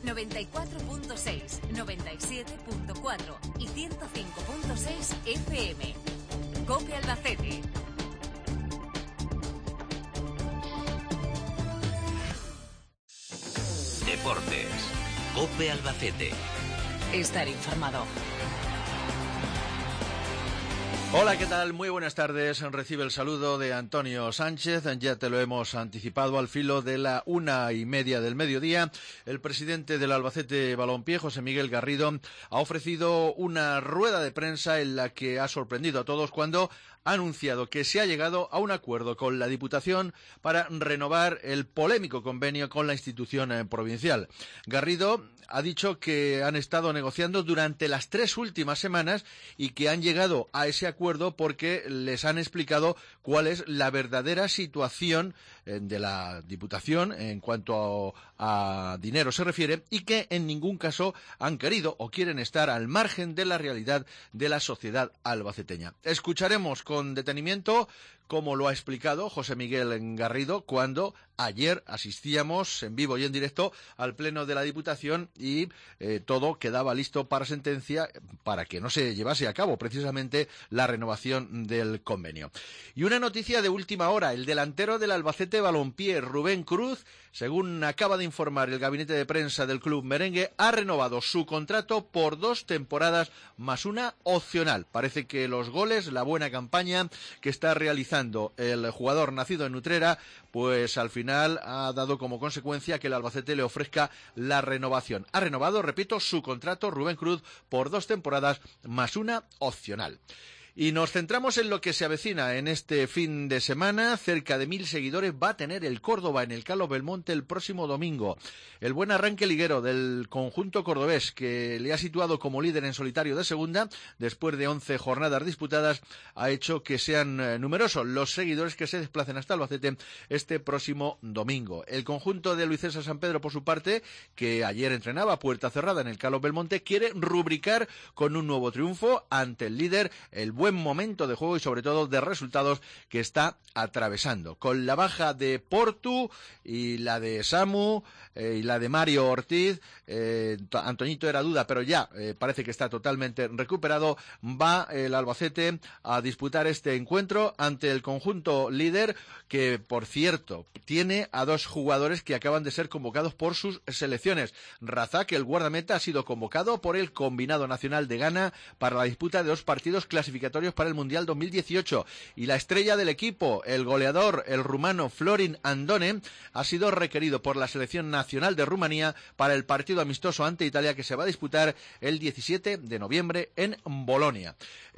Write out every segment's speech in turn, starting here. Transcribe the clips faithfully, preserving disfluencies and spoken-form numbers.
noventa y cuatro punto seis, noventa y siete punto cuatro y ciento cinco punto seis F M. COPE Albacete. Deportes. COPE Albacete. Estar informado. Hola, ¿qué tal? Muy buenas tardes. Recibe el saludo de Antonio Sánchez. Ya te lo hemos anticipado al filo de la una y media del mediodía. El presidente del Albacete Balompié, José Miguel Garrido, ha ofrecido una rueda de prensa en la que ha sorprendido a todos cuando ha anunciado que se ha llegado a un acuerdo con la Diputación para renovar el polémico convenio con la institución provincial. Garrido ha dicho que han estado negociando durante las tres últimas semanas y que han llegado a ese acuerdo porque les han explicado cuál es la verdadera situación de la Diputación en cuanto a, a dinero se refiere y que en ningún caso han querido o quieren estar al margen de la realidad de la sociedad albaceteña. Escucharemos con detenimiento como lo ha explicado José Miguel Garrido cuando ayer asistíamos en vivo y en directo al pleno de la Diputación y eh, todo quedaba listo para sentencia para que no se llevase a cabo precisamente la renovación del convenio. Y una noticia de última hora, el delantero del Albacete Balompié, Rubén Cruz, según acaba de informar el gabinete de prensa del club merengue, ha renovado su contrato por dos temporadas más una opcional. Parece que los goles, la buena campaña que está realizando el jugador nacido en Utrera, pues al final ha dado como consecuencia que el Albacete le ofrezca la renovación. Ha renovado, repito, su contrato Rubén Cruz por dos temporadas más una opcional. Y nos centramos en lo que se avecina en este fin de semana. Cerca de mil seguidores va a tener el Córdoba en el Carlos Belmonte el próximo domingo. El buen arranque liguero del conjunto cordobés, que le ha situado como líder en solitario de segunda, después de once jornadas disputadas, ha hecho que sean eh, numerosos los seguidores que se desplacen hasta Albacete este próximo domingo. El conjunto de Luis César San Pedro, por su parte, que ayer entrenaba a puerta cerrada en el Carlos Belmonte, quiere rubricar con un nuevo triunfo ante el líder, el buen momento de juego y sobre todo de resultados que está atravesando. Con la baja de Portu y la de Samu eh, y la de Mario Ortiz, eh, Antoñito era duda, pero ya eh, parece que está totalmente recuperado. Va el Albacete a disputar este encuentro ante el conjunto líder, que por cierto tiene a dos jugadores que acaban de ser convocados por sus selecciones. Razak, el guardameta, ha sido convocado por el combinado nacional de Ghana para la disputa de dos partidos clasificatorios para el Mundial dos mil dieciocho, y la estrella del equipo, el goleador, el rumano Florin Andone, ha sido requerido por la selección nacional de Rumanía para el partido amistoso ante Italia que se va a disputar el diecisiete de noviembre en Bolonia.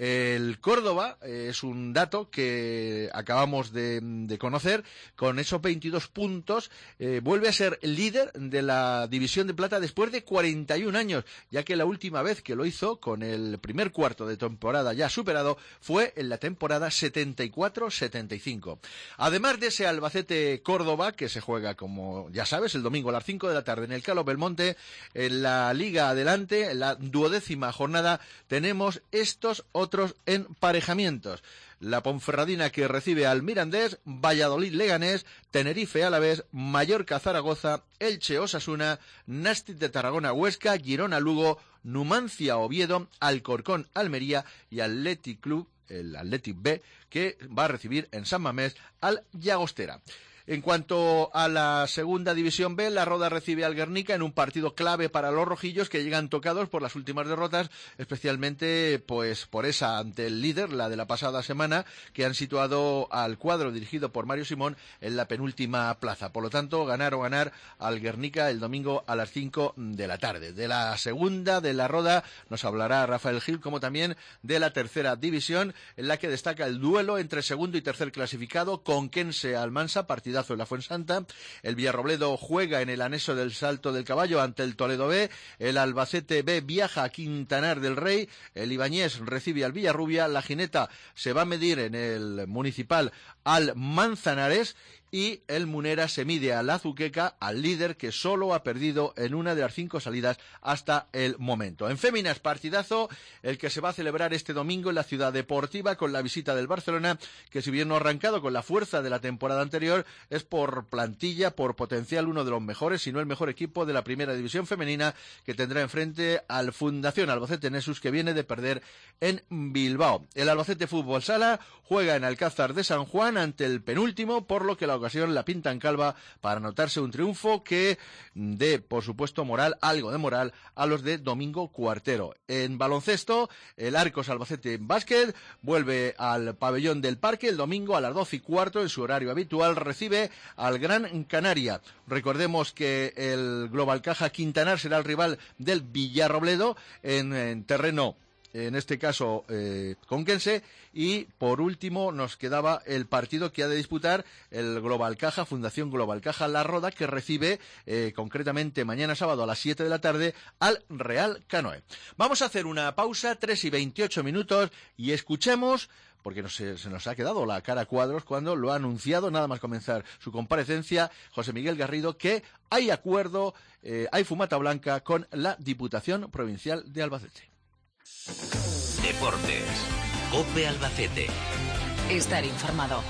El Córdoba eh, es un dato que acabamos de, de conocer, con esos veintidós puntos eh, vuelve a ser líder de la división de plata después de cuarenta y un años, ya que la última vez que lo hizo, con el primer cuarto de temporada ya superado, fue en la temporada setenta y cuatro setenta y cinco. Además de ese Albacete Córdoba, que se juega, como ya sabes, el domingo a las cinco de la tarde en el Carlos Belmonte, en la Liga Adelante, en la duodécima jornada, tenemos estos otros emparejamientos. La Ponferradina, que recibe al Mirandés, Valladolid Leganés, Tenerife Alavés, Mallorca Zaragoza, Elche Osasuna, Nàstic de Tarragona Huesca, Girona Lugo, Numancia Oviedo, Alcorcón Almería y Athletic Club, el Athletic B, que va a recibir en San Mamés al Llagostera. En cuanto a la segunda división B, la Roda recibe al Guernica en un partido clave para los rojillos, que llegan tocados por las últimas derrotas, especialmente pues por esa ante el líder, la de la pasada semana, que han situado al cuadro dirigido por Mario Simón en la penúltima plaza. Por lo tanto, ganar o ganar al Guernica el domingo a las cinco de la tarde. De la segunda de la Roda nos hablará Rafael Gil, como también de la tercera división, en la que destaca el duelo entre segundo y tercer clasificado, Conquense Almansa, partido en la Fuensanta. El Villarrobledo juega en el anexo del Salto del Caballo ante el Toledo B. El Albacete B viaja a Quintanar del Rey. El Ibañés recibe al Villarrubia. La Gineta se va a medir en el Municipal al Manzanares. y el Munera se mide al Azuqueca, al líder que solo ha perdido en una de las cinco salidas hasta el momento. En féminas, partidazo el que se va a celebrar este domingo en la Ciudad Deportiva con la visita del Barcelona, que si bien no ha arrancado con la fuerza de la temporada anterior, es por plantilla, por potencial, uno de los mejores, si no el mejor equipo de la primera división femenina, que tendrá enfrente al Fundación Albacete Nesus, que viene de perder en Bilbao. El Albacete Fútbol Sala juega en Alcázar de San Juan ante el penúltimo, por lo que la ocasión la pintan calva para anotarse un triunfo que dé, por supuesto, moral, algo de moral, a los de Domingo Cuartero. En baloncesto, el Arcos Albacete Básquet vuelve al pabellón del Parque el domingo a las doce y cuarto, en su horario habitual, recibe al Gran Canaria. Recordemos que el Global Caja Quintanar será el rival del Villarrobledo en, en terreno, en este caso eh, conquense, y por último nos quedaba el partido que ha de disputar el Global Caja, Fundación Global Caja La Roda, que recibe eh, concretamente mañana sábado a las siete de la tarde al Real Canoe. Vamos a hacer una pausa, tres y veintiocho minutos, y escuchemos, porque no se, se nos ha quedado la cara a cuadros cuando lo ha anunciado nada más comenzar su comparecencia José Miguel Garrido, que hay acuerdo, eh, hay fumata blanca con la Diputación Provincial de Albacete. Deportes. COPE Albacete. Estar informado.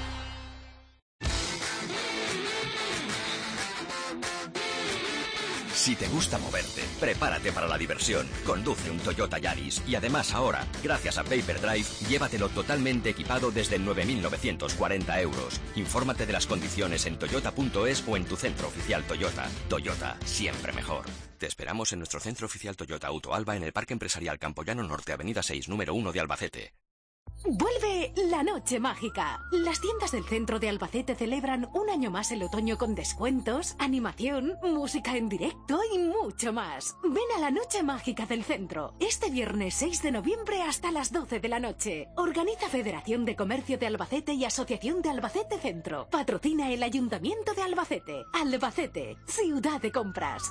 Si te gusta moverte, prepárate para la diversión. Conduce un Toyota Yaris y además ahora, gracias a Paper Drive, llévatelo totalmente equipado desde nueve mil novecientos cuarenta euros. Infórmate de las condiciones en toyota punto es o en tu centro oficial Toyota. Toyota, siempre mejor. Te esperamos en nuestro centro oficial Toyota Auto Alba en el Parque Empresarial Campoyano Norte, Avenida seis, número uno de Albacete. Vuelve la noche mágica. Las tiendas del centro de Albacete celebran un año más el otoño con descuentos, animación, música en directo y mucho más. Ven a la noche mágica del centro, este viernes seis de noviembre hasta las doce de la noche. Organiza Federación de Comercio de Albacete y Asociación de Albacete Centro. Patrocina el Ayuntamiento de Albacete. Albacete, ciudad de compras.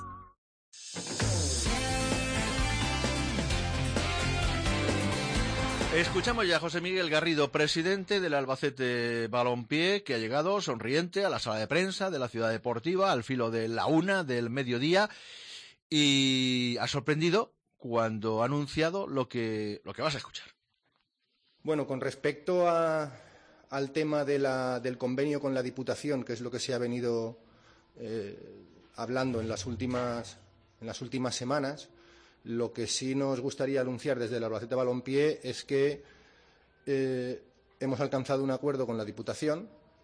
Escuchamos ya a José Miguel Garrido, presidente del Albacete Balompié, que ha llegado sonriente a la sala de prensa de la Ciudad Deportiva al filo de la una del mediodía y ha sorprendido cuando ha anunciado lo que, lo que vas a escuchar. Bueno, con respecto a, al tema de la, del convenio con la Diputación, que es lo que se ha venido eh, hablando en las últimas, en las últimas semanas, lo que sí nos gustaría anunciar desde el Albacete Balompié es que eh, hemos alcanzado un acuerdo con la Diputación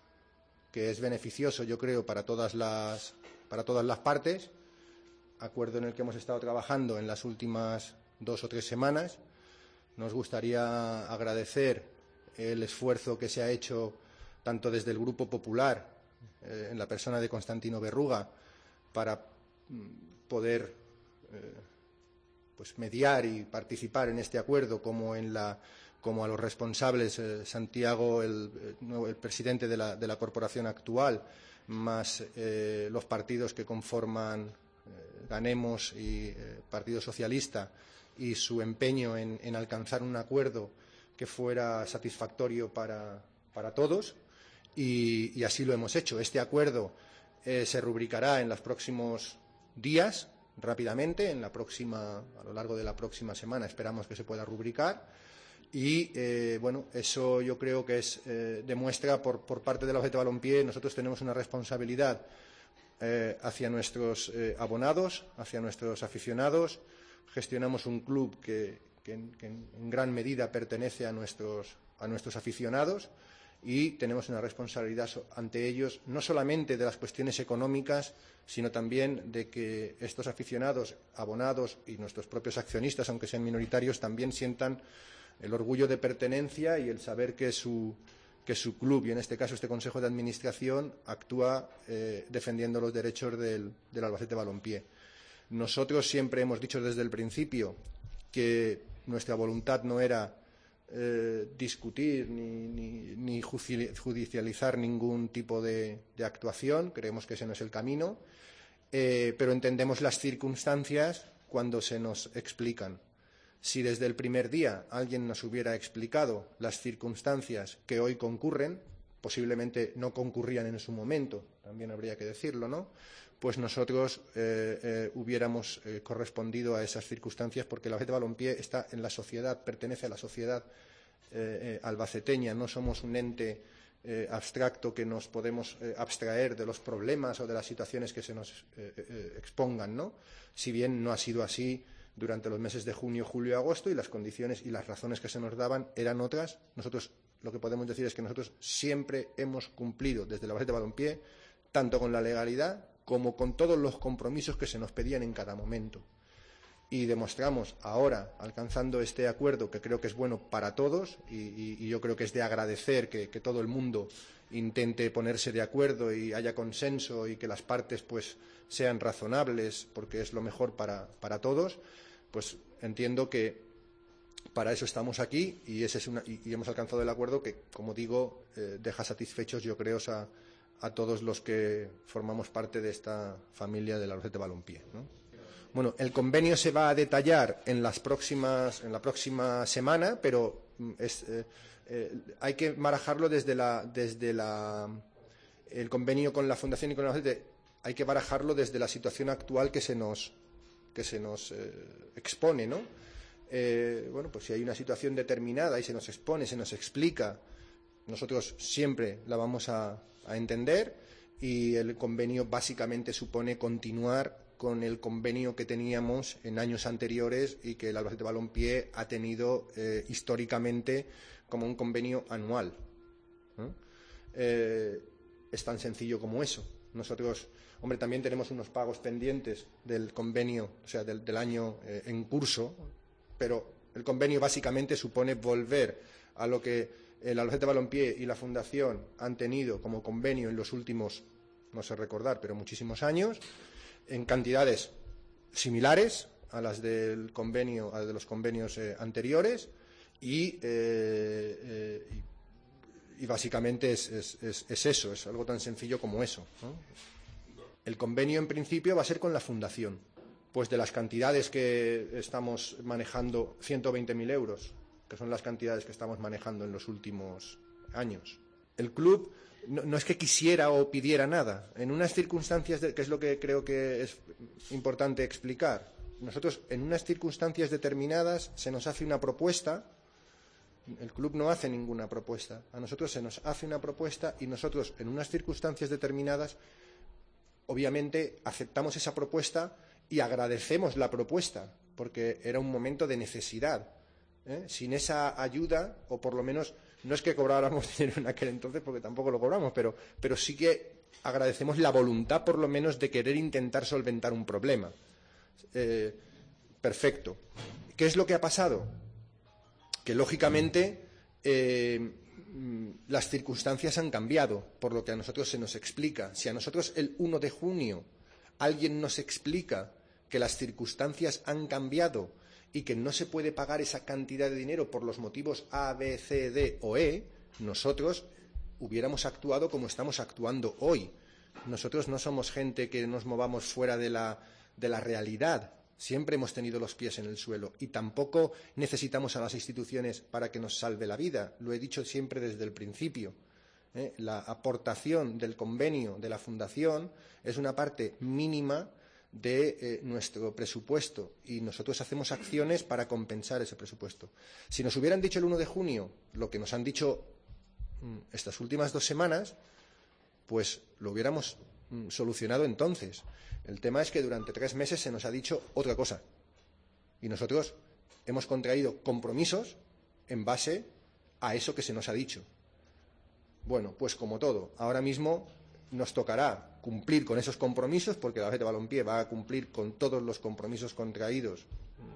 que es beneficioso, yo creo, para todas las, para todas las partes, acuerdo en el que hemos estado trabajando en las últimas dos o tres semanas. Nos gustaría agradecer el esfuerzo que se ha hecho tanto desde el Grupo Popular, eh, en la persona de Constantino Berruga, para mm, poder eh, pues mediar y participar en este acuerdo, como en la como a los responsables, eh, Santiago, el, el, el presidente de la, de la corporación actual, más eh, los partidos que conforman eh, Ganemos y eh, Partido Socialista, y su empeño en, en alcanzar un acuerdo que fuera satisfactorio para, para todos, y, y así lo hemos hecho. Este acuerdo eh, se rubricará en los próximos días, rápidamente, en la próxima, a lo largo de la próxima semana esperamos que se pueda rubricar, y eh, bueno, eso yo creo que es eh, demuestra por, por parte del Albacete Balompié. Nosotros tenemos una responsabilidad eh, hacia nuestros eh, abonados, hacia nuestros aficionados. Gestionamos un club que, que, que en gran medida pertenece a nuestros, a nuestros aficionados, y tenemos una responsabilidad ante ellos, no solamente de las cuestiones económicas, sino también de que estos aficionados, abonados y nuestros propios accionistas, aunque sean minoritarios, también sientan el orgullo de pertenencia y el saber que su, que su club, y en este caso este Consejo de Administración, actúa eh, defendiendo los derechos del, del Albacete Balompié. Nosotros siempre hemos dicho desde el principio que nuestra voluntad no era Eh, discutir ni, ni, ni judicializar ningún tipo de, de actuación. Creemos que ese no es el camino, eh, pero entendemos las circunstancias cuando se nos explican. Si desde el primer día alguien nos hubiera explicado las circunstancias que hoy concurren, posiblemente no concurrían en su momento, también habría que decirlo, ¿no? Pues nosotros eh, eh, hubiéramos eh, correspondido a esas circunstancias, porque el Albacete Balompié está en la sociedad, pertenece a la sociedad eh, eh, albaceteña, no somos un ente eh, abstracto que nos podemos eh, abstraer de los problemas o de las situaciones que se nos eh, eh, expongan, ¿no? Si bien no ha sido así durante los meses de junio, julio y agosto, y las condiciones y las razones que se nos daban eran otras, nosotros lo que podemos decir es que nosotros siempre hemos cumplido desde el Albacete Balompié tanto con la legalidad como con todos los compromisos que se nos pedían en cada momento. Y demostramos ahora, alcanzando este acuerdo, que creo que es bueno para todos, y, y, y yo creo que es de agradecer que, que todo el mundo intente ponerse de acuerdo y haya consenso y que las partes pues sean razonables, porque es lo mejor para, para todos, pues entiendo que para eso estamos aquí y, ese es una, y, y hemos alcanzado el acuerdo que, como digo, eh, deja satisfechos, yo creo, a, a todos los que formamos parte de esta familia del Albacete Balompié, ¿no? Bueno, el convenio se va a detallar en las próximas, en la próxima semana, pero es, eh, eh, hay que barajarlo desde la, desde la, el convenio con la Fundación y con el Albacete, hay que barajarlo desde la situación actual que se nos, que se nos eh, expone, ¿no? Eh, bueno, pues si hay una situación determinada y se nos expone, se nos explica, nosotros siempre la vamos a, a entender, y el convenio básicamente supone continuar con el convenio que teníamos en años anteriores y que el Albacete Balompié ha tenido eh, históricamente como un convenio anual, ¿no? Eh, es tan sencillo como eso. Nosotros, hombre, también tenemos unos pagos pendientes del convenio, o sea, del, del año eh, en curso, pero el convenio básicamente supone volver a lo que el Albacete Balompié y la Fundación han tenido como convenio en los últimos, no sé recordar, pero muchísimos años, en cantidades similares a las del convenio, a las de los convenios eh, anteriores, y, eh, eh, y, y básicamente es, es, es, es eso, es algo tan sencillo como eso, ¿no? El convenio en principio va a ser con la Fundación, pues de las cantidades que estamos manejando, ciento veinte mil euros, que son las cantidades que estamos manejando en los últimos años. El club no, no es que quisiera o pidiera nada. En unas circunstancias, de, que es lo que creo que es importante explicar, nosotros en unas circunstancias determinadas se nos hace una propuesta, el club no hace ninguna propuesta, a nosotros se nos hace una propuesta y nosotros en unas circunstancias determinadas obviamente aceptamos esa propuesta y agradecemos la propuesta, porque era un momento de necesidad. ¿Eh? Sin esa ayuda, o por lo menos, no es que cobráramos dinero en aquel entonces, porque tampoco lo cobramos, pero, pero sí que agradecemos la voluntad, por lo menos, de querer intentar solventar un problema. Eh, perfecto. ¿Qué es lo que ha pasado? Que, lógicamente, eh, las circunstancias han cambiado, por lo que a nosotros se nos explica. Si a nosotros el uno de junio alguien nos explica que las circunstancias han cambiado y que no se puede pagar esa cantidad de dinero por los motivos A, B, C, D o E, nosotros hubiéramos actuado como estamos actuando hoy. Nosotros no somos gente que nos movamos fuera de la, de la realidad. Siempre hemos tenido los pies en el suelo y tampoco necesitamos a las instituciones para que nos salve la vida. Lo he dicho siempre desde el principio. ¿Eh? La aportación del convenio de la Fundación es una parte mínima de eh, nuestro presupuesto y nosotros hacemos acciones para compensar ese presupuesto. Si nos hubieran dicho el uno de junio lo que nos han dicho mmm, estas últimas dos semanas, pues lo hubiéramos mmm, solucionado entonces. El tema es que durante tres meses se nos ha dicho otra cosa y nosotros hemos contraído compromisos en base a eso que se nos ha dicho. Bueno, pues como todo, ahora mismo nos tocará cumplir con esos compromisos, porque el Albacete Balompié va a cumplir con todos los compromisos contraídos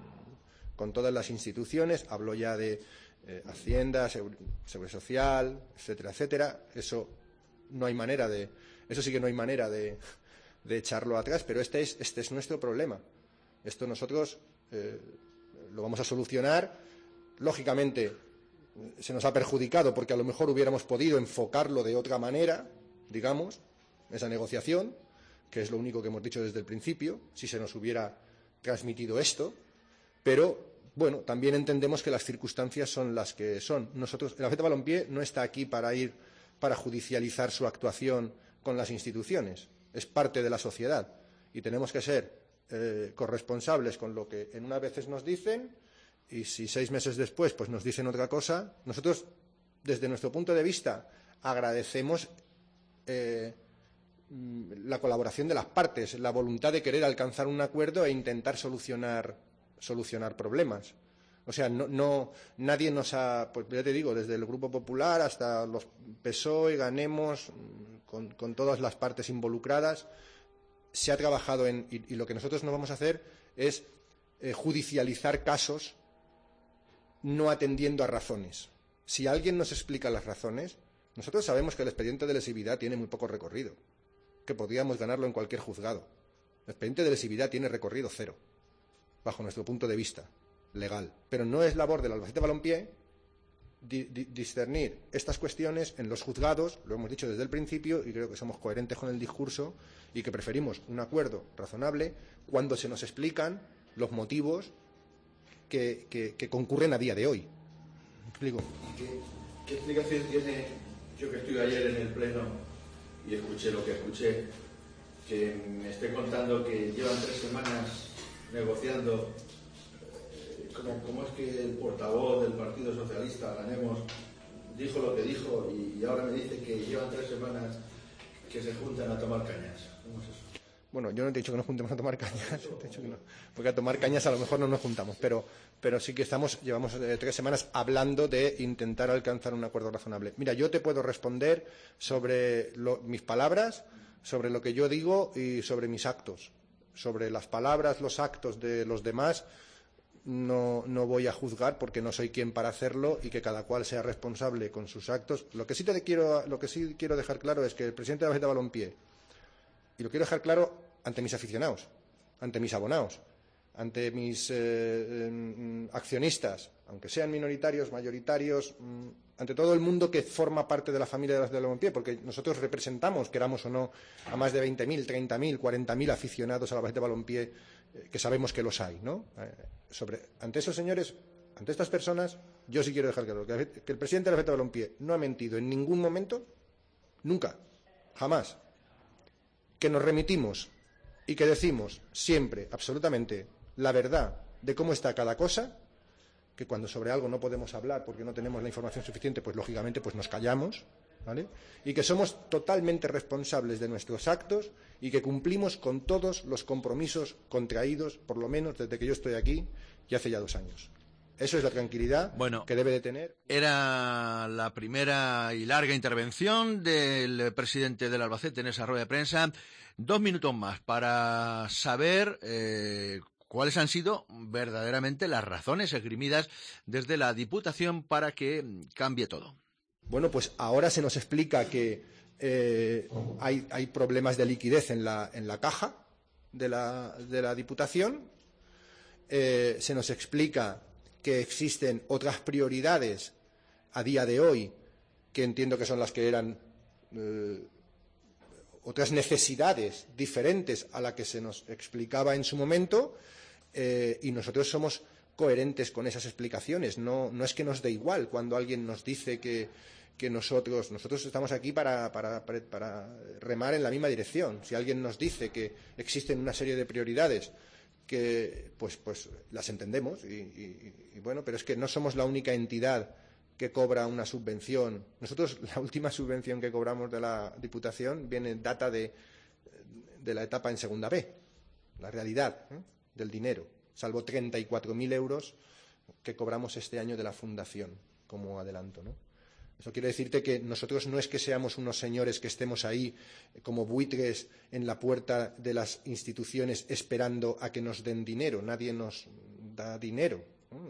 con todas las instituciones. Hablo ya de eh, Hacienda, Seguridad Social, etcétera, etcétera. Eso no hay manera de, eso sí que no hay manera de, de echarlo atrás, pero este es, este es nuestro problema. Esto nosotros eh, lo vamos a solucionar. Lógicamente se nos ha perjudicado porque a lo mejor hubiéramos podido enfocarlo de otra manera, digamos, esa negociación, que es lo único que hemos dicho desde el principio, si se nos hubiera transmitido esto, pero bueno, también entendemos que las circunstancias son las que son. Nosotros, el Albacete Balompié no está aquí para ir para judicializar su actuación con las instituciones. Es parte de la sociedad y tenemos que ser eh, corresponsables con lo que en unas veces nos dicen, y si seis meses después pues nos dicen otra cosa. Nosotros, desde nuestro punto de vista, agradecemos eh, la colaboración de las partes, la voluntad de querer alcanzar un acuerdo e intentar solucionar, solucionar problemas. O sea, no, no, nadie nos ha, pues ya te digo, desde el Grupo Popular hasta los P S O E, Ganemos, con, con todas las partes involucradas, se ha trabajado en, y, y lo que nosotros no vamos a hacer es eh, judicializar casos no atendiendo a razones. Si alguien nos explica las razones, nosotros sabemos que el expediente de lesividad tiene muy poco recorrido, que podríamos ganarlo en cualquier juzgado. El expediente de lesividad tiene recorrido cero, bajo nuestro punto de vista legal. Pero no es labor del Albacete Balompié di, di, discernir estas cuestiones en los juzgados, lo hemos dicho desde el principio, y creo que somos coherentes con el discurso, y que preferimos un acuerdo razonable cuando se nos explican los motivos que, que, que concurren a día de hoy. ¿Me explico? ¿Qué, ¿Qué explicación tiene? Yo que estuve ayer en el Pleno y escuché lo que escuché, que me esté contando que llevan tres semanas negociando. ¿Cómo, cómo es que el portavoz del Partido Socialista, Ganemos, dijo lo que dijo y ahora me dice que llevan tres semanas que se juntan a tomar cañas? ¿Cómo es eso? Bueno, yo no te he dicho que nos juntemos a tomar cañas, te he dicho que no, porque a tomar cañas a lo mejor no nos juntamos, pero, pero sí que estamos, llevamos eh, tres semanas hablando de intentar alcanzar un acuerdo razonable. Mira, yo te puedo responder sobre lo, mis palabras, sobre lo que yo digo y sobre mis actos. Sobre las palabras, los actos de los demás, no, no voy a juzgar porque no soy quien para hacerlo y que cada cual sea responsable con sus actos. Lo que sí te quiero, lo que sí quiero dejar claro es que el presidente de la Albacete Balompié, y lo quiero dejar claro ante mis aficionados, ante mis abonados, ante mis eh, eh, accionistas, aunque sean minoritarios, mayoritarios, mm, ante todo el mundo que forma parte de la familia de la Albacete Balompié, porque nosotros representamos, queramos o no, a más de veinte mil, treinta mil, cuarenta mil aficionados a la Albacete Balompié, eh, que sabemos que los hay, ¿no? Eh, sobre, ante esos señores, ante estas personas, yo sí quiero dejar claro que, que el presidente de la Albacete Balompié no ha mentido en ningún momento, nunca, jamás. Que nos remitimos y que decimos siempre, absolutamente, la verdad de cómo está cada cosa, que cuando sobre algo no podemos hablar porque no tenemos la información suficiente, pues lógicamente pues nos callamos, ¿vale? Y que somos totalmente responsables de nuestros actos y que cumplimos con todos los compromisos contraídos, por lo menos desde que yo estoy aquí y hace ya dos años. Eso es la tranquilidad bueno, que debe de tener. Era la primera y larga intervención del presidente del Albacete en esa rueda de prensa. Dos minutos más para saber eh, cuáles han sido verdaderamente las razones esgrimidas desde la Diputación para que cambie todo. Bueno, pues ahora se nos explica que eh, hay, hay problemas de liquidez en la, en la caja de la, de la Diputación. Eh, se nos explica que existen otras prioridades a día de hoy, que entiendo que son las que eran eh, otras necesidades diferentes a la que se nos explicaba en su momento, eh, y nosotros somos coherentes con esas explicaciones. No, no es que nos dé igual cuando alguien nos dice que, que nosotros, nosotros estamos aquí para, para, para remar en la misma dirección. Si alguien nos dice que existen una serie de prioridades que pues, pues las entendemos y, y, y bueno, pero es que no somos la única entidad que cobra una subvención. Nosotros la última subvención que cobramos de la Diputación viene data de, de la etapa en segunda B, la realidad ¿eh? del dinero, salvo treinta y cuatro mil euros que cobramos este año de la Fundación como adelanto, ¿no? Eso quiere decirte que nosotros no es que seamos unos señores que estemos ahí como buitres en la puerta de las instituciones esperando a que nos den dinero. Nadie nos da dinero.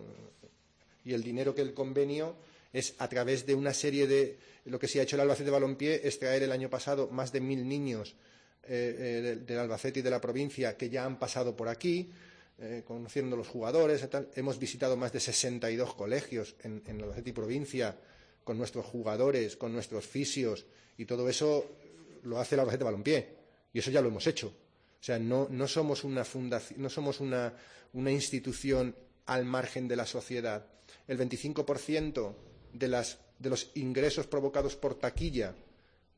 Y el dinero que el convenio es a través de una serie de... Lo que se ha hecho el Albacete Balompié es traer el año pasado más de mil niños eh, eh, del Albacete y de la provincia que ya han pasado por aquí, eh, conociendo los jugadores y tal. Hemos visitado más de sesenta y dos colegios en, en Albacete y provincia, con nuestros jugadores, con nuestros fisios, y todo eso lo hace el Albacete Balompié, y eso ya lo hemos hecho. O sea, no, no somos una fundación, no somos una, una institución al margen de la sociedad. El veinticinco por ciento de, las, de los ingresos provocados por taquilla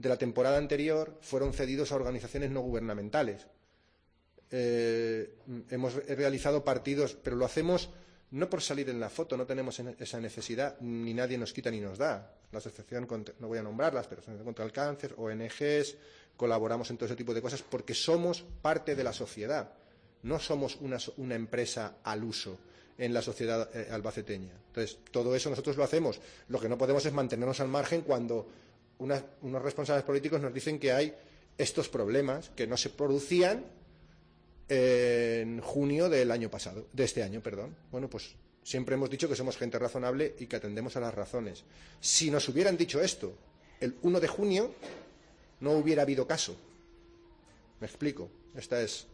de la temporada anterior fueron cedidos a organizaciones no gubernamentales. Eh, hemos realizado partidos, pero lo hacemos no por salir en la foto, no tenemos esa necesidad, ni nadie nos quita ni nos da. La asociación, contra, no voy a nombrarlas, pero Asociación contra el Cáncer, O N Ges, colaboramos en todo ese tipo de cosas porque somos parte de la sociedad, no somos una, una empresa al uso en la sociedad eh, albaceteña. Entonces, todo eso nosotros lo hacemos. Lo que no podemos es mantenernos al margen cuando una, unos responsables políticos nos dicen que hay estos problemas que no se producían en junio del año pasado, de este año, perdón. Bueno, pues siempre hemos dicho que somos gente razonable y que atendemos a las razones. Si nos hubieran dicho esto el uno de junio, no hubiera habido caso. Me explico. Esta es.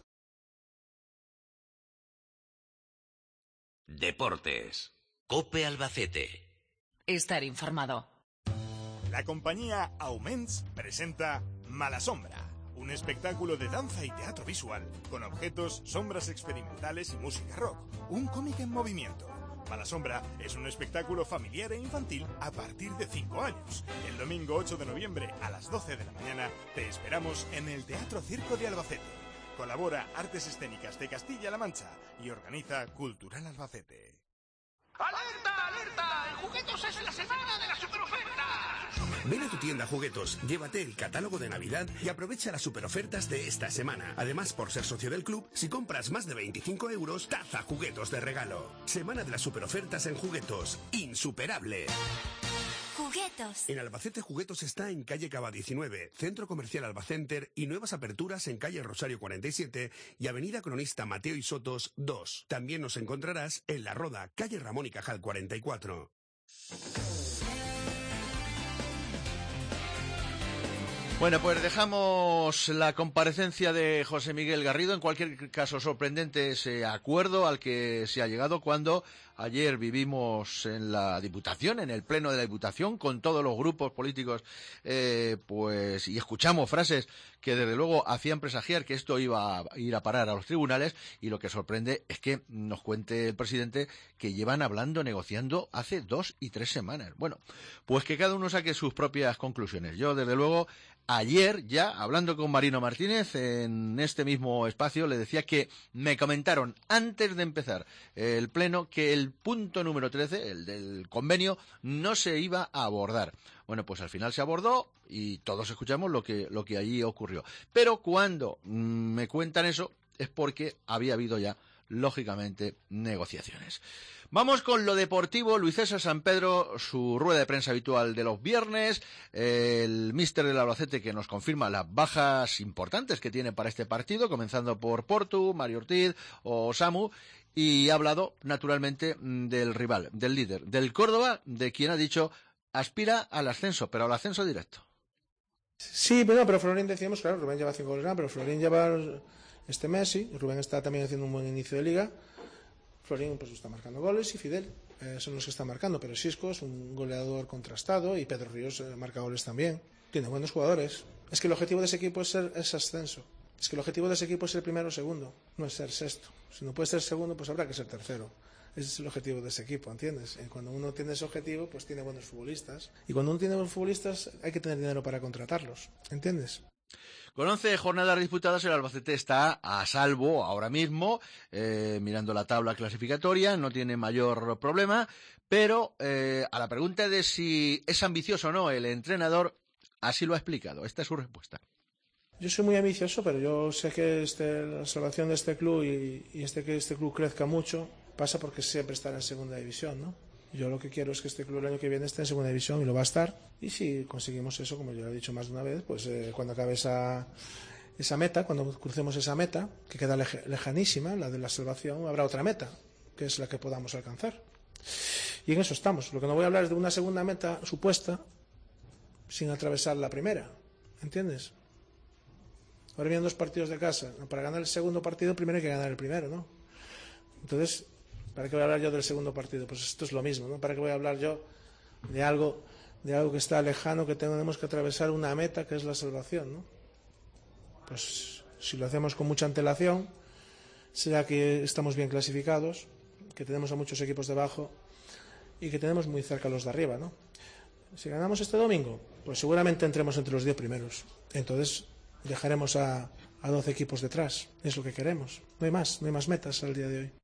Deportes. COPE Albacete. Estar informado. La compañía Auments presenta Mala Sombra, un espectáculo de danza y teatro visual con objetos, sombras experimentales y música rock. Un cómic en movimiento. Mala Sombra es un espectáculo familiar e infantil a partir de cinco años. El domingo ocho de noviembre a las doce de la mañana te esperamos en el Teatro Circo de Albacete. Colabora Artes Escénicas de Castilla-La Mancha y organiza Cultural Albacete. ¡Alerta, alerta! ¡En Juguetos es la semana de las superofertas! Ven a tu tienda Juguetos, llévate el catálogo de Navidad y aprovecha las superofertas de esta semana. Además, por ser socio del club, si compras más de veinticinco euros, taza Juguetos de regalo. Semana de las superofertas en Juguetos. ¡Insuperable! Juguetos. En Albacete Juguetos está en calle Cava diecinueve, Centro Comercial Albacenter y nuevas aperturas en calle Rosario cuarenta y siete y avenida Cronista Mateo y Sotos dos. También nos encontrarás en La Roda, calle Ramón y Cajal cuarenta y cuatro. Bueno, pues dejamos la comparecencia de José Miguel Garrido. En cualquier caso, sorprendente ese acuerdo al que se ha llegado cuando ayer vivimos en la Diputación, en el Pleno de la Diputación, con todos los grupos políticos, eh, pues, y escuchamos frases que desde luego hacían presagiar que esto iba a ir a parar a los tribunales, y lo que sorprende es que nos cuente el presidente que llevan hablando, negociando hace dos y tres semanas. Bueno, pues que cada uno saque sus propias conclusiones. Yo, desde luego, ayer ya, hablando con Marino Martínez en este mismo espacio, le decía que me comentaron antes de empezar el pleno que el punto número trece, el del convenio, no se iba a abordar. Bueno, pues al final se abordó y todos escuchamos lo que, lo que allí ocurrió. Pero cuando mmm, me cuentan eso es porque había habido ya, lógicamente, negociaciones. Vamos con lo deportivo. Luis César San Pedro, su rueda de prensa habitual de los viernes, el míster del Albacete que nos confirma las bajas importantes que tiene para este partido, comenzando por Portu, Mario Ortiz o Samu, y ha hablado naturalmente del rival, del líder, del Córdoba, de quien ha dicho aspira al ascenso, pero al ascenso directo. Sí, pero, pero Florín decíamos, claro, Rubén lleva cinco goles, pero Florín lleva este mes, sí, Rubén está también haciendo un buen inicio de liga. Florín pues está marcando goles y Fidel eh, son los que están marcando, pero Xisco es un goleador contrastado y Pedro Ríos eh, marca goles también. Tiene buenos jugadores. Es que el objetivo de ese equipo es ser es ascenso. Es que el objetivo de ese equipo es ser primero o segundo, no es ser sexto. Si no puede ser segundo, pues habrá que ser tercero. Ese es el objetivo de ese equipo, ¿entiendes? Y cuando uno tiene ese objetivo, pues tiene buenos futbolistas. Y cuando uno tiene buenos futbolistas, hay que tener dinero para contratarlos, ¿entiendes? Con once jornadas disputadas, el Albacete está a salvo ahora mismo, eh, mirando la tabla clasificatoria, no tiene mayor problema, pero eh, a la pregunta de si es ambicioso o no el entrenador, así lo ha explicado. Esta es su respuesta. Yo soy muy ambicioso, pero yo sé que este, la salvación de este club y, y este, que este club crezca mucho pasa porque siempre estará en segunda división, ¿no? Yo lo que quiero es que este club el año que viene esté en segunda división y lo va a estar. Y si conseguimos eso, como yo lo he dicho más de una vez, pues eh, cuando acabe esa, esa meta, cuando crucemos esa meta, que queda lej- lejanísima, la de la salvación, habrá otra meta, que es la que podamos alcanzar. Y en eso estamos. Lo que no voy a hablar es de una segunda meta supuesta sin atravesar la primera. ¿Entiendes? Ahora vienen dos partidos de casa. Para ganar el segundo partido, primero hay que ganar el primero, ¿no? Entonces, ¿para qué voy a hablar yo del segundo partido? Pues esto es lo mismo, ¿no? ¿Para qué voy a hablar yo de algo, de algo que está lejano, que tenemos que atravesar una meta que es la salvación, ¿no? Pues si lo hacemos con mucha antelación, será que estamos bien clasificados, que tenemos a muchos equipos debajo y que tenemos muy cerca los de arriba, ¿no? Si ganamos este domingo, pues seguramente entremos entre los diez primeros. Entonces dejaremos a, a doce equipos detrás. Es lo que queremos. No hay más, no hay más metas al día de hoy.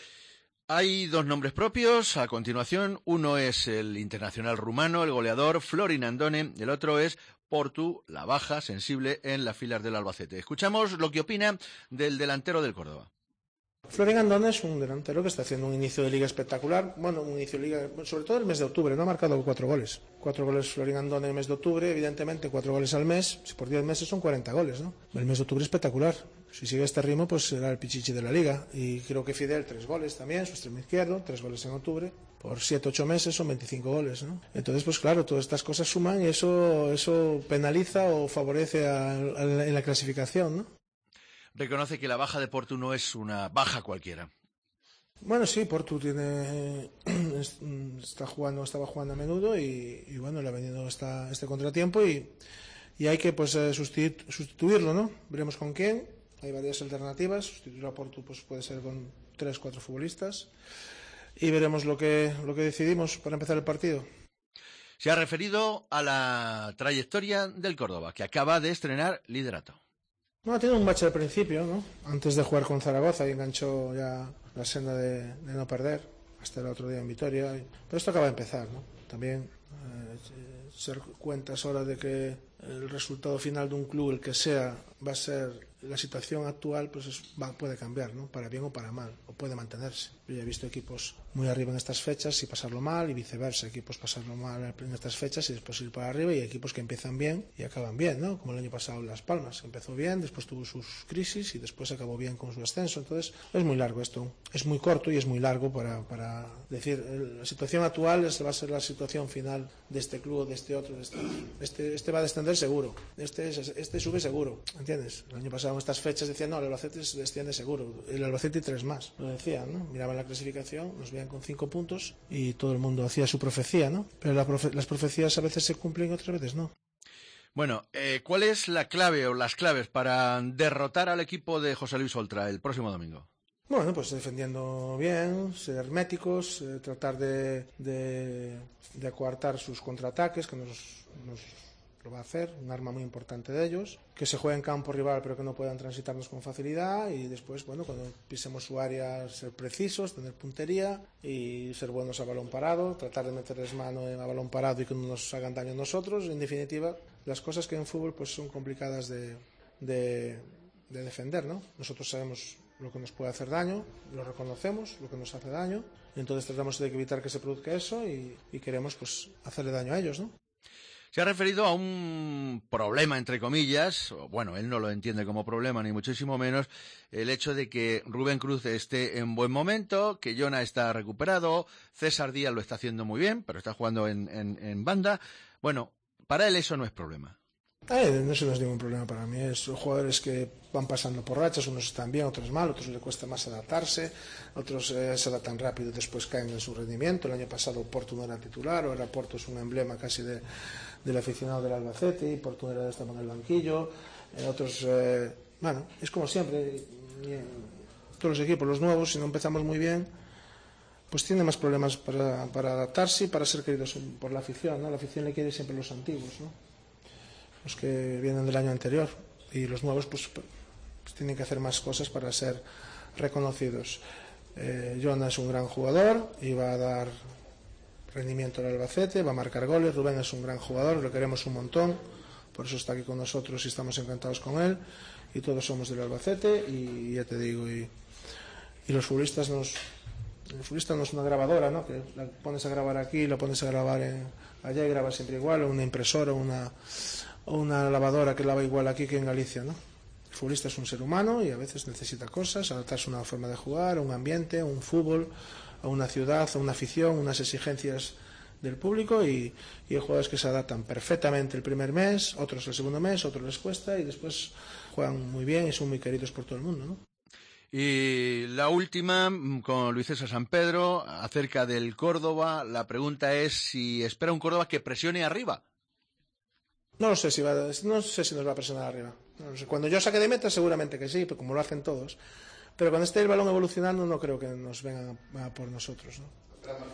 Hay dos nombres propios a continuación. Uno es el internacional rumano, el goleador Florin Andone. El otro es Portu, la baja sensible en las filas del Albacete. Escuchamos lo que opina del delantero del Córdoba. Florin Andone es un delantero que está haciendo un inicio de liga espectacular. Bueno, un inicio de liga, sobre todo el mes de octubre, no ha marcado cuatro goles. Cuatro goles Florin Andone en el mes de octubre, evidentemente cuatro goles al mes. Si por diez meses son cuarenta goles, ¿no? El mes de octubre espectacular. Si sigue este ritmo, pues será el pichichi de la liga. Y creo que Fidel, tres goles también, su extremo izquierdo, tres goles en octubre. Por siete, ocho meses son veinticinco goles, ¿no? Entonces, pues claro, todas estas cosas suman y eso, eso penaliza o favorece a, a, en la clasificación, ¿no? Reconoce que la baja de Portu no es una baja cualquiera. Bueno, sí, Portu tiene está jugando, estaba jugando a menudo y, y bueno, le ha venido esta, este contratiempo y, y hay que pues sustituir, sustituirlo, ¿no? Veremos con quién. Hay varias alternativas. Sustituir a Portu pues puede ser con tres, cuatro futbolistas y veremos lo que lo que decidimos para empezar el partido. Se ha referido a la trayectoria del Córdoba, que acaba de estrenar liderato. No, ha tenido un bache al principio, ¿no? Antes de jugar con Zaragoza y enganchó ya la senda de, de no perder, hasta el otro día en Vitoria. Pero esto acaba de empezar, ¿no? También eh, ser cuentas ahora de que el resultado final de un club, el que sea, va a ser la situación actual, pues es, va, puede cambiar, ¿no? Para bien o para mal, o puede mantenerse. Yo ya he visto equipos muy arriba en estas fechas y pasarlo mal, y viceversa, equipos pasarlo mal en estas fechas y después ir para arriba, y equipos que empiezan bien y acaban bien, ¿no? Como el año pasado en Las Palmas, empezó bien, después tuvo sus crisis y después acabó bien con su ascenso. Entonces es muy largo esto, es muy corto y es muy largo para, para decir, la situación actual es, va a ser la situación final de este club, de este otro, de este, este, este va a descender seguro, este, este sube seguro, ¿entiendes? El año pasado en estas fechas decían, no, el Albacete se desciende seguro, el Albacete y tres más, lo decían, ¿no? Miraban la clasificación, nos veían con cinco puntos y todo el mundo hacía su profecía, ¿no? Pero la profe las profecías a veces se cumplen y otras veces no. Bueno, eh, ¿cuál es la clave o las claves para derrotar al equipo de José Luis Oltra el próximo domingo? Bueno, pues defendiendo bien, ser herméticos, eh, tratar de, de, de coartar sus contraataques, que nos, nos lo va a hacer, un arma muy importante de ellos, que se juegue en campo rival pero que no puedan transitarnos con facilidad, y después, bueno, cuando pisemos su área, ser precisos, tener puntería y ser buenos a balón parado, tratar de meterles mano a balón parado y que no nos hagan daño a nosotros. En definitiva, las cosas que en fútbol pues son complicadas de, de, de defender, ¿no? Nosotros sabemos lo que nos puede hacer daño, lo reconocemos, lo que nos hace daño, y entonces tratamos de evitar que se produzca eso y, y queremos pues hacerle daño a ellos, ¿no? Se ha referido a un problema, entre comillas, bueno, él no lo entiende como problema, ni muchísimo menos, el hecho de que Rubén Cruz esté en buen momento, que Jona está recuperado, César Díaz lo está haciendo muy bien, pero está jugando en, en, en banda. Bueno, para él eso no es problema. Eh, eso no es ningún problema para mí. Es jugadores que van pasando por rachas, unos están bien, otros mal, otros les cuesta más adaptarse, otros eh, se adaptan rápido y después caen en su rendimiento. El año pasado Portu no era titular, ahora Portu es un emblema casi de, del aficionado del Albacete, y Portu era, estaba en el banquillo. Eh, otros, eh, bueno, es como siempre, todos los equipos, los nuevos, si no empezamos muy bien, pues tienen más problemas para, para adaptarse y para ser queridos por la afición, ¿no? La afición le quiere siempre los antiguos, ¿no? Los que vienen del año anterior, y los nuevos pues, pues tienen que hacer más cosas para ser reconocidos. eh, Jona es un gran jugador y va a dar rendimiento al Albacete, va a marcar goles. Rubén es un gran jugador, lo queremos un montón, por eso está aquí con nosotros y estamos encantados con él, y todos somos del Albacete, y ya te digo, y, y los futbolistas nos el futbolista no es una grabadora, ¿no? Que la pones a grabar aquí, la pones a grabar en, allá y graba siempre igual, o una impresora, una o una lavadora que lava igual aquí que en Galicia, ¿no? El futbolista es un ser humano y a veces necesita cosas, adaptarse a una forma de jugar, a un ambiente, a un fútbol, a una ciudad, a una afición, unas exigencias del público, y, y hay jugadores que se adaptan perfectamente el primer mes, otros el segundo mes, otros les cuesta y después juegan muy bien y son muy queridos por todo el mundo, ¿no? Y la última, con Luis César San Pedro, acerca del Córdoba. La pregunta es si espera un Córdoba que presione arriba. No lo sé si va, no sé si nos va a presionar arriba. No lo sé. Cuando yo saque de meta seguramente que sí, como lo hacen todos. Pero cuando esté el balón evolucionando no creo que nos vengan a, a por nosotros, ¿no?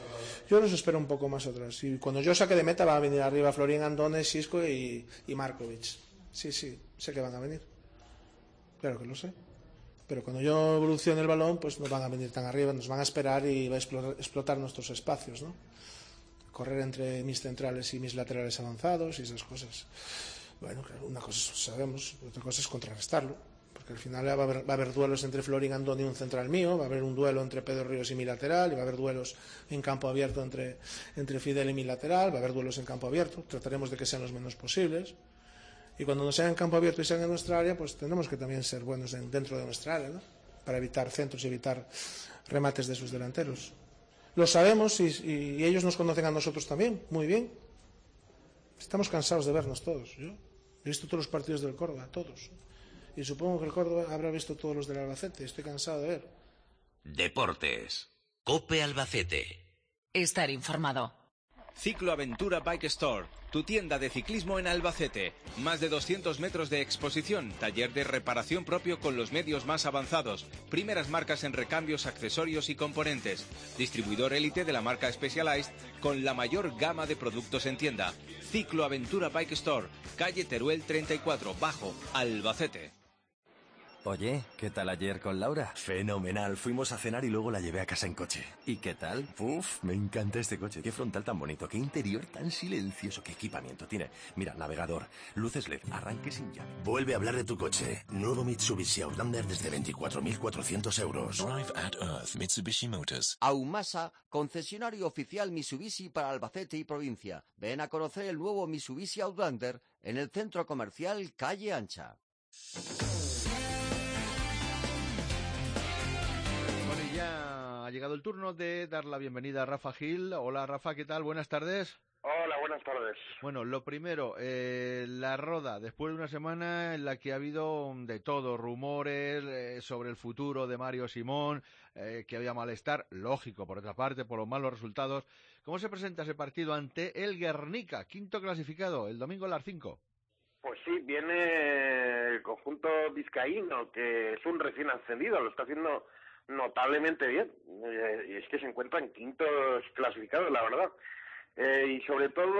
Yo nos espero un poco más atrás. Y cuando yo saque de meta va a venir arriba Florín, Andone, Xisco y, y Markovic. Sí, sí, sé que van a venir. Claro que lo sé. Pero cuando yo evolucione el balón, pues no van a venir tan arriba, nos van a esperar y va a explotar, explotar nuestros espacios, ¿no? Correr entre mis centrales y mis laterales avanzados y esas cosas. Bueno, claro, una cosa sabemos, otra cosa es contrarrestarlo. Porque al final va a haber, va a haber duelos entre Florín, Andoni y un central mío, va a haber un duelo entre Pedro Ríos y mi lateral, y va a haber duelos en campo abierto entre, entre Fidel y mi lateral, va a haber duelos en campo abierto, trataremos de que sean los menos posibles. Y cuando no sean en campo abierto y sean en nuestra área, pues tenemos que también ser buenos en, dentro de nuestra área, ¿no? Para evitar centros y evitar remates de sus delanteros. Lo sabemos y, y ellos nos conocen a nosotros también, muy bien. Estamos cansados de vernos todos. Yo he visto todos los partidos del Córdoba, todos. Y supongo que el Córdoba habrá visto todos los del Albacete. Estoy cansado de ver. Deportes. Cope Albacete. Estar informado. Ciclo Aventura Bike Store, tu tienda de ciclismo en Albacete. Más de doscientos metros de exposición, taller de reparación propio con los medios más avanzados, primeras marcas en recambios, accesorios y componentes. Distribuidor élite de la marca Specialized con la mayor gama de productos en tienda. Ciclo Aventura Bike Store, calle Teruel treinta y cuatro, Bajo, Albacete. Oye, ¿qué tal ayer con Laura? Fenomenal, fuimos a cenar y luego la llevé a casa en coche. ¿Y qué tal? Uf, me encanta este coche, qué frontal tan bonito, qué interior tan silencioso, qué equipamiento tiene. Mira, navegador, luces L E D, arranque sin llave. Vuelve a hablar de tu coche. Nuevo Mitsubishi Outlander desde veinticuatro mil cuatrocientos euros. Drive at Earth, Mitsubishi Motors. Aumasa, concesionario oficial Mitsubishi para Albacete y provincia. Ven a conocer el nuevo Mitsubishi Outlander en el centro comercial Calle Ancha. Ya ha llegado el turno de dar la bienvenida a Rafa Gil. Hola Rafa, ¿qué tal? Buenas tardes. Hola, buenas tardes. Bueno, lo primero, eh, la Roda, después de una semana en la que ha habido de todo, rumores eh, sobre el futuro de Mario Simón, eh, que había malestar, lógico, por otra parte, por los malos resultados. ¿Cómo se presenta ese partido ante el Guernica, quinto clasificado, el domingo a las cinco? Pues sí, viene el conjunto vizcaíno, que es un recién ascendido, lo está haciendo notablemente bien, eh, y es que se encuentran quintos clasificados, la verdad. Eh, y sobre todo,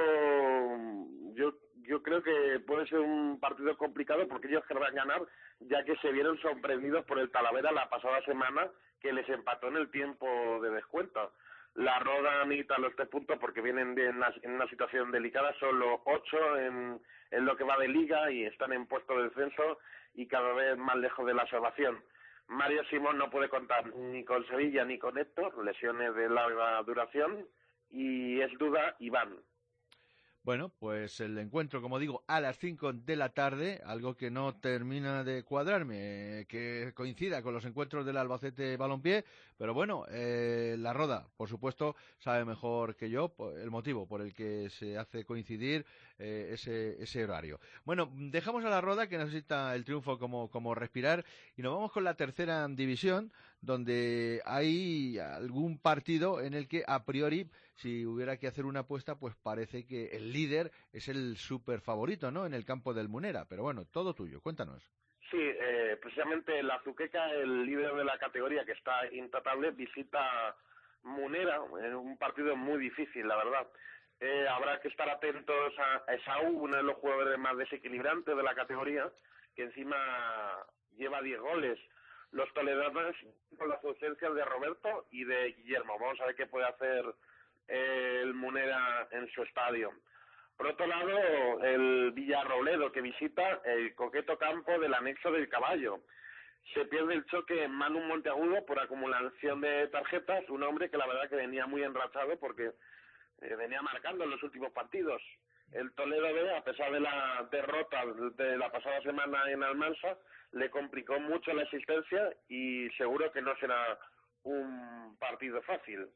yo yo creo que puede ser un partido complicado porque ellos querrán ganar, ya que se vieron sorprendidos por el Talavera la pasada semana, que les empató en el tiempo de descuento. La Roda necesita los tres puntos porque vienen de una, en una situación delicada, solo ocho en, en lo que va de liga y están en puesto de descenso y cada vez más lejos de la salvación. Mario Simón no puede contar ni con Sevilla ni con Héctor, lesiones de larga duración, y es duda Iván. Bueno, pues el encuentro, como digo, a las cinco de la tarde, algo que no termina de cuadrarme, eh, que coincida con los encuentros del Albacete Balompié, pero bueno, eh, la Roda, por supuesto, sabe mejor que yo el motivo por el que se hace coincidir eh, ese, ese horario. Bueno, dejamos a la Roda, que necesita el triunfo como, como respirar, y nos vamos con la tercera división, donde hay algún partido en el que a priori, si hubiera que hacer una apuesta, pues parece que el líder es el súper favorito, ¿no?, en el campo del Munera. Pero bueno, todo tuyo, cuéntanos. Sí, eh, precisamente el Azuqueca, el líder de la categoría que está intratable, visita Munera en un partido muy difícil, la verdad. Eh, habrá que estar atentos a Esaú, uno de los jugadores más desequilibrantes de la categoría, que encima lleva diez goles. Los toledanos con las ausencias de Roberto y de Guillermo. Vamos a ver qué puede hacer eh, el Munera en su estadio. Por otro lado, el Villarrobledo, que visita el coqueto campo del anexo del Caballo. Se pierde el choque en Manu Monteagudo por acumulación de tarjetas, un hombre que la verdad que venía muy enrachado porque eh, venía marcando en los últimos partidos. El Toledo B, a pesar de la derrota de la pasada semana en Almansa, le complicó mucho la existencia y seguro que no será un partido fácil.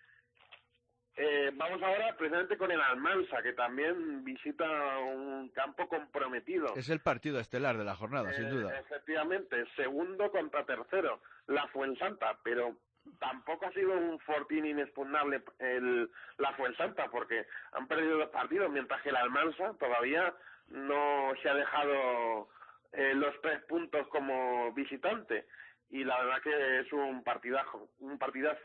Eh, vamos ahora precisamente con el Almansa, que también visita un campo comprometido. Es el partido estelar de la jornada, eh, sin duda. Efectivamente, segundo contra tercero, la Fuensanta, pero tampoco ha sido un fortín inexpugnable el, la Fuensanta, porque han perdido dos partidos, mientras que el Almansa todavía no se ha dejado eh, los tres puntos como visitante, y la verdad que es un partidazo, un partidazo.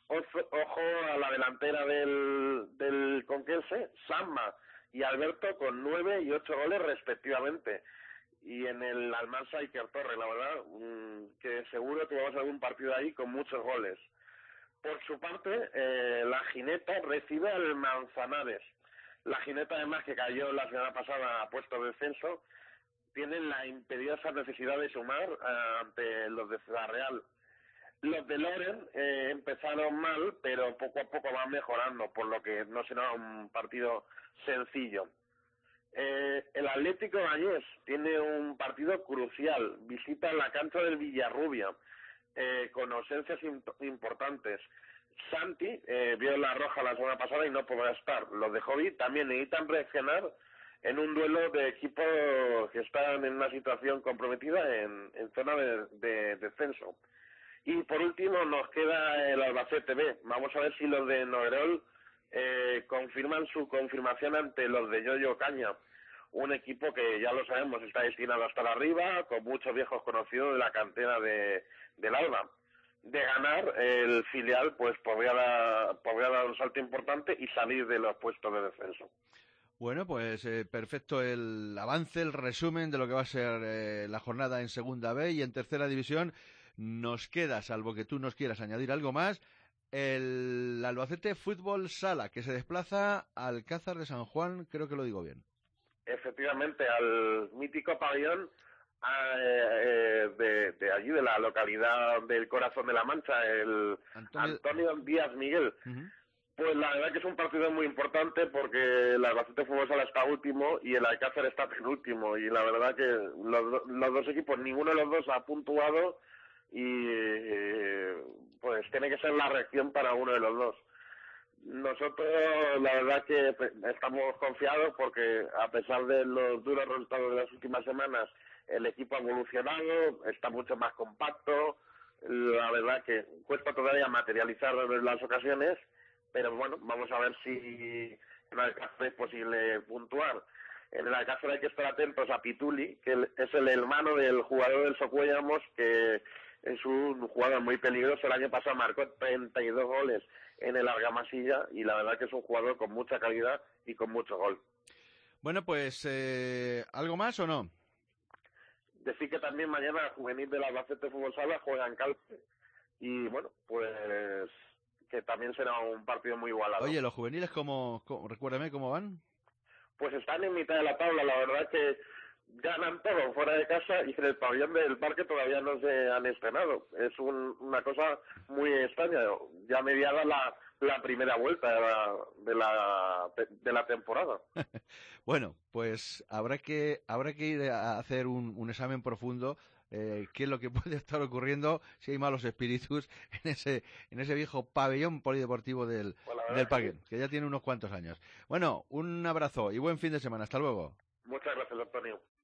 Ojo, ojo a la delantera del, del Conquense, Samba y Alberto con nueve y ocho goles respectivamente. Y en el Almansa Iker Torre, la verdad, mmm, que seguro que vamos a ver un partido ahí con muchos goles. Por su parte, eh, la Gineta recibe al Manzanares. La Gineta, además, que cayó la semana pasada a puesto de descenso, tiene la imperiosa necesidad de sumar eh, ante los de Ciudad Real. Los de Loren eh, empezaron mal, pero poco a poco van mejorando, por lo que no será un partido sencillo. Eh, el Atlético Vallés tiene un partido crucial. Visita la cancha del Villarrubia, eh, con ausencias importantes. Santi eh, vio la roja la semana pasada y no podrá estar. Los de Jovi también necesitan reaccionar en un duelo de equipos que están en una situación comprometida en, en zona de, de descenso. Y por último nos queda el Albacete B. Vamos a ver si los de Noguerol eh, confirman su confirmación ante los de Yoyo Caña. Un equipo que ya lo sabemos está destinado a estar arriba, con muchos viejos conocidos de la cantera de, del Alba. De ganar, el filial pues podría dar, podría dar un salto importante y salir de los puestos de descenso. Bueno, pues eh, perfecto el avance, el resumen de lo que va a ser eh, la jornada en Segunda B y en Tercera División. Nos queda, salvo que tú nos quieras añadir algo más, el Albacete Fútbol Sala, que se desplaza al Alcázar de San Juan, creo que lo digo bien. Efectivamente, al mítico pabellón eh, de, de allí, de la localidad del Corazón de la Mancha, el Antonio, Antonio Díaz Miguel. Uh-huh. Pues la verdad que es un partido muy importante porque el Albacete Fútbol Sala está último y el Alcázar está penúltimo, y la verdad que los, los dos equipos, ninguno de los dos ha puntuado, y eh, pues tiene que ser la reacción para uno de los dos. Nosotros la verdad que estamos confiados porque a pesar de los duros resultados de las últimas semanas, el equipo ha evolucionado, está mucho más compacto. La verdad que cuesta todavía materializar las ocasiones, pero bueno, vamos a ver si en el Alcázar es posible puntuar. En el Alcázar hay que estar atentos a Pituli, que es el hermano del jugador del Socuellamos, que es un jugador muy peligroso. El año pasado marcó treinta y dos goles en el Argamasilla y la verdad que es un jugador con mucha calidad y con mucho gol. Bueno, pues, eh, ¿algo más o no? Decir que también mañana el juvenil del Albacete Fútbol Sala juega en Calpe y bueno, pues que también será un partido muy igualado. Oye, ¿los juveniles cómo, cómo recuérdame cómo van? Pues están en mitad de la tabla, la verdad que ganan todo fuera de casa y en el pabellón del parque todavía no se han estrenado. Es un, una cosa muy extraña, ya mediada la, la primera vuelta de la, de la, de la temporada. Bueno, pues habrá que habrá que ir a hacer un, un examen profundo. Eh, qué es lo que puede estar ocurriendo si hay malos espíritus en ese en ese viejo pabellón polideportivo del, bueno, del parque, que, que ya tiene unos cuantos años. Bueno, un abrazo y buen fin de semana. Hasta luego. Muchas gracias, Antonio.